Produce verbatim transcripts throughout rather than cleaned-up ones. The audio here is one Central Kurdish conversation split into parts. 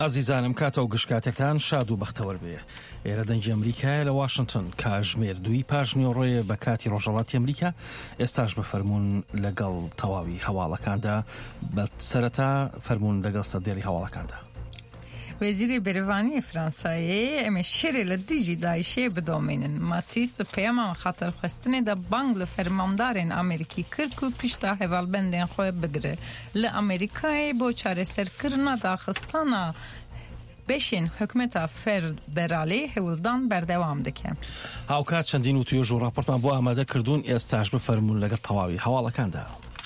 ئازیزانم کاتە و گشتکاتێکتان شاد و بەختەوەر بێ. ئێرە دەنگی ئەمریکایە لە واشنگتن کاژمێر دوی پاش نیۆڕۆیە بە کاتی ڕۆژهەڵاتی ئەمریکا ئێستاش بە فەرمونون لەگەڵ تەواوی هەواڵەکاندا بە سەرەتا فەرمونون لەگەڵ سەدێری هەواڵەکاندا. وزیری بریوانی فرانسایê em ê şerê li dijî Daişê bidomînin. Matîs di peyama xaterxwestinê de bang li fermandarên Amerîkî kir ku pişta hevalbendên xwe bigire. Li Amerîkayê bo çareserkirina daxistana beşên hikûmeta federalê hewildan berdewam dike. هاوکات چەندین و توێژ و راپۆرتمان بۆ ئامادە کردوون ئێستاش بفەرمونون لەگەڵ تەواوی هەواڵەکاندا.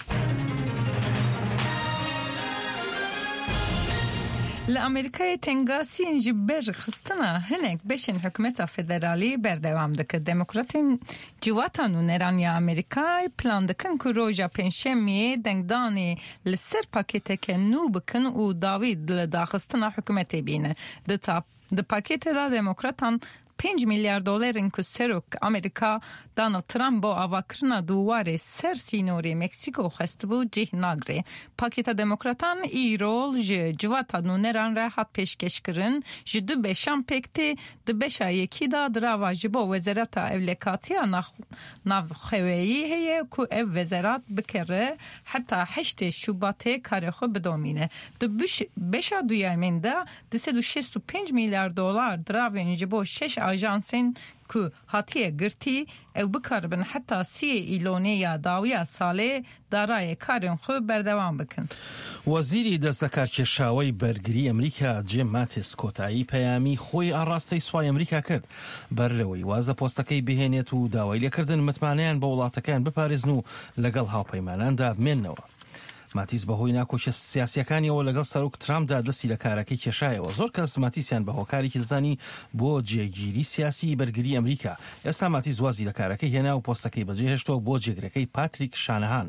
Li Amerîkayê tengasiyên ji ber xistina hinek beşên hikûmeta federalî berdewam dike. Demokratên civatan û neraniya Amerîkayê plan dikin ku roja pênşemiyê dengdanê li ser pakêteke nû bikin û dawî li daxistina hikûmetê bîne. Di ta di pakêtê da demokratan pênc milyar dolarên ku serok Amerîka Donald Trump bo avakirina dûwarê ser sînorê Meksîko xwestibû cih nagre. Pakêta demokratan îrol ji civata nûneran re hat pêşkeşkirin ji du beşan pêk tê di beşa yekî da dirava ji bo Wezareta Evlekatiya Navxeweyî heye ku ev wezerat bikere heta heştê Şubatê karê xwe bidomîne. Di beşa duyemên de di sed û şêst û pênc milyar dolar diravên ji bo şeş ajansên ku hatiye girtî ew bikaribin heta siyê îlonê ya dawiya salê darayê karên xwe berdewam bikin. وەزیری دەست لە کارکێشاوەی بەرگری ئەمریکا جیم ماتیس کۆتایی پەیامی خۆی ئاڕاستەی سوپای ئەمریکا کرد بەر لەوەی وازە پۆستەکەی بهێنێت و داوای لێکردن متمانەیان بە وڵاتەکان بپارێزن و لەگەڵ هاوپەیماناندا بمێننەوە. ماتیس بەهۆی ناکۆچە سیاسیەکانیەوە لەگەڵ سەرۆک ترامپدا دەستی لە کارەکەی کێشایەوە. زۆر کەس ماتیسیان بە هۆکارێکی دەزانی بۆ جێگیری سیاسی بەرگری ئەمریکا. ئێستا ماتیس وازی لە کارەکەی هێنا و پۆستەکەی بەجێهێشتەوە بۆ جێگرەکەی پاتریک شانەهان.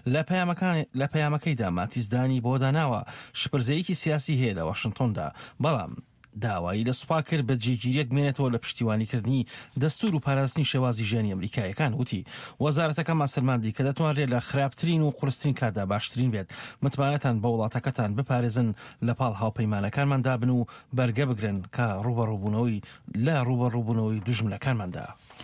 لە پەیامەکەیدا ماتیس دانی بۆ داناوە شپرزەیەکی سیاسی هەیە لە واشنگتۆندا، بەڵام داوایی لە سوپا کرد بە جێگیریەک بمێنێتەوە لە پشتیوانیکردنی دەستور و پاراستنی شێوازی ژیانی ئەمریکایەکان. وتی وەزارەتەکە ماسەلماندی کە دەتوانرێت لە خراپترین و قورسترین کاتدا باشترین بێت متمانەتان بە وڵاتەکەتان بپارێزن لەپاڵ هاوپەیمانەکانماندا بن و بەرگە بگرن کە ڕوبەڕووبوونەوەی لە ڕوبەڕووبوونەوەی دوژمنەکانماندا.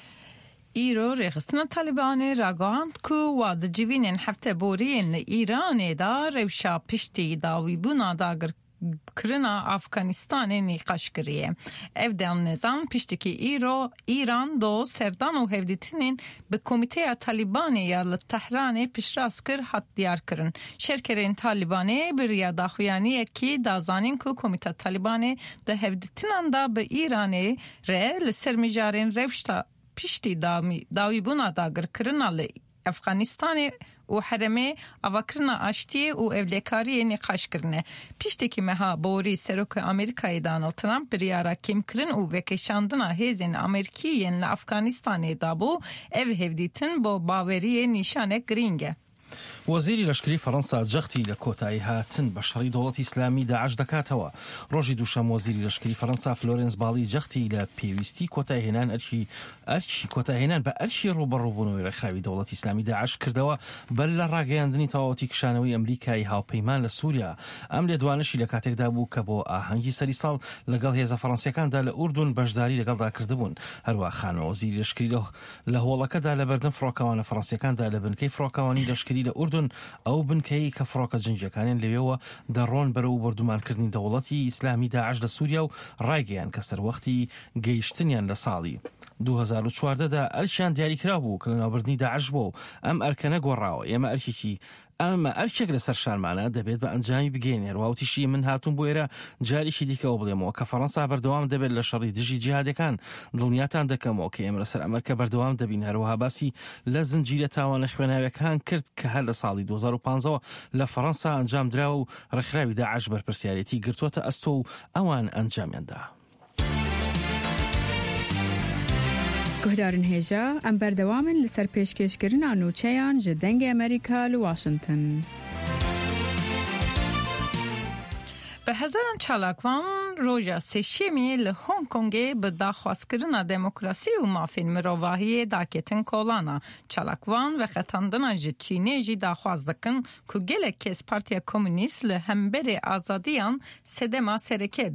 îro rêxistina Talibanê ragihand ku wa di civînên hefteboriyên li Îranê da rewşa piştî dawîbûna dagir kirina Afganistanê nîqaş kiriye. Ev nizam piştîkî îro İran do serdan û hevdîtinên bi komîteya Talibanê ya li Tehranê piştrast kir hat diyar kirin. Şerkerên Talibanê bi riya daxuyaniyekî dazanîn ku komîteya Talibanê di hevdîtinan da bi Îranê re li ser mijarên rewşa piştî dawîbûna dagirkirina li Afganistanê û heremê avakirina aştiyê û evlêkariyê nîqaş kirine. Piştekî meha borî Serokê Amerîkayê Donald Trump biryara kêmkirin û vekeşandina hêzên Amerîkîyên li Afganistanê dabû ev hevdîtin bo baweriyê nîşanek girîng e. وەزیری لەشکری فەڕەنسا جەختی لە کۆتایی هاتن بە شەڕی دەوڵەتی ئیسلامی داعش دەکاتەوە. ڕۆژی دووشەمە وەزیری لەشکری فەڕەنسا فلۆرنس باڵی جەختی لە پێویستی کۆتایهێنان ئەرکی ئەرکی کۆتایهێنان بە ئەرکی ڕوبەڕووبوونەوەی ڕێکخراوی دەوڵەتی ئیسلامی داعش کردەوە بەر لە ڕاگەیاندنی تەواوەتی کشانەوەی ئەمریکای هاوپەیمان لە سووریا. ئەم لێدوانشی لە کاتێکدا بوو کە بۆ ئاهەنگی سەری ساڵ لەگەڵ هێزە فەڕەنسیەکاندا لە ئوردون بەشداری لەگەڵدا کردبوون. هەروە خانەوە وەزیری لەشکری لە هۆڵەکەدا لە بەردەم فڕۆکەوانە فەڕەنسیەکاندا لە بنکەی فڕۆکەوانی لەشکری لە ئوردون ئەو بنکەی کە فڕۆکە جنگەکانیان لەوێەوە دەڕۆن بەرەو بەردومانکردنی دەوڵەتی ئیسلامی داعش لە سووریا و ڕایگەیان کە سەروەختی گەیشتنیان لە ساڵی دوو هەزار و چواردەدا ئەرکیان دیاریکرا بوو کە لەناوبردنی داعش بوو. ئەم ئەرکە نەگۆڕاوە. ئێمە ئەرکێکی ئەمە ئەرکێک لەسەر شارمانە دەبێت بە ئەنجامی بگەێنێ. ڕواوتیشی من هاتوون بۆ ئێرە جارێکی دیکەەوە بڵێمەوە کە فەڕەنسا بەردەوام دەبێت لە شەڕی دژی جیهادەکان. دڵنیاتان دەکەمەوە کە ئێمە لەسەر ئەمریکا بەردەوام دەبین. هەروەها باسی لە زنجیرە تاوانە خوێناویەکان کرد کە هەر لە ساڵی دوو هەزار و پانزەوە لە فەڕەنسا ئەنجام درراوە و ڕێکخراوی داعش بەرپرسیارەتی گرتوۆتە ئەستۆ و ئەوان ئەنجامیاندا. گهدارن هێژە ئەم بەردەوامن لەسەر پێشکەشکردنا نوچەیان ji dengê Amerîka li Washington. به هزاران چالاکوان روژا سشیمی لهونگ کنگی به داخواستکردن دموکراسی و مافین مروواهی داکتن کولانا چالاکوان و خطاندن جی چینی جی داخواست دکن که گلک کس پارتیا کمونیست لهمبر آزادیان سدما سرکه